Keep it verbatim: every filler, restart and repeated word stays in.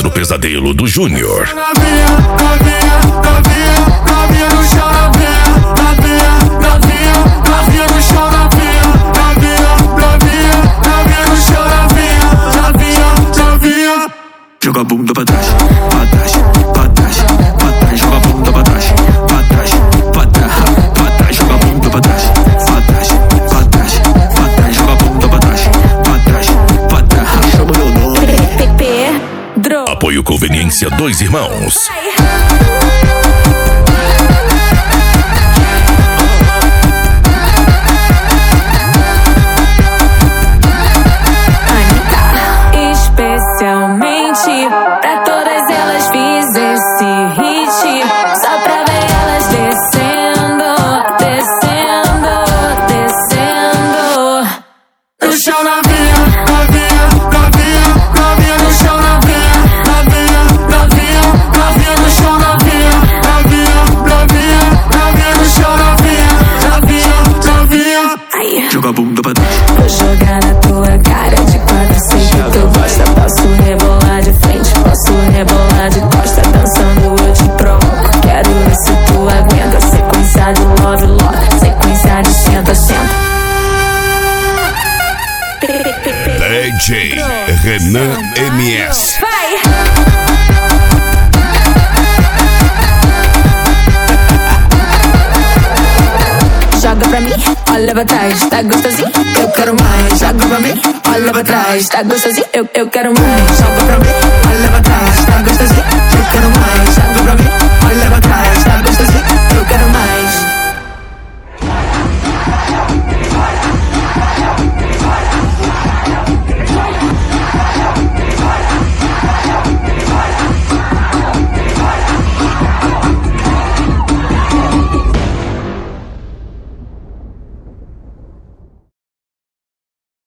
outro pesadelo do Júnior. Novinha, novinha, novinha, novinha no chão, novinha, novinha, novinha, novinha no chão, novinha, novinha, novinha, novinha no chão, novinha, novinha, novinha. Joga a bunda pra trás, pra trás, pra trás, pra trás, joga a bunda pra trás, pra trás, pra trás, pra trás, joga a bunda pra trás, pra trás, pra trás, pra trás, joga a bunda pra trás, pra trás, pra trás, chama meu nome. Pedro. Apoio Conveniência Dois Irmãos. Especialmente pra todas elas fiz esse hit, só pra ver elas descendo, descendo, descendo No chão, novinha, novinha, novinha, novinha no chão, novinha, novinha, novinha, novinha no chão, novinha, novinha, novinha, novinha no chão, novinha, novinha, novinha. Aí. Joga a bunda pra trás. Vou jogar na tua cara de quatro, sei que tu gosta. Posso rebolar de frente, posso rebolar de costa. Dançando eu te provoco, quero ver se tu aguenta. Sequência de love, love, sequência de senta, senta. D J Renan M S. Vai! Joga pra mim, olha pra trás, tá gostosinho? Eu quero mais. Joga pra mim, olha pra trás, tá gostosinho? Eu, eu quero mais. Joga pra mim, olha pra trás, tá gostosinho?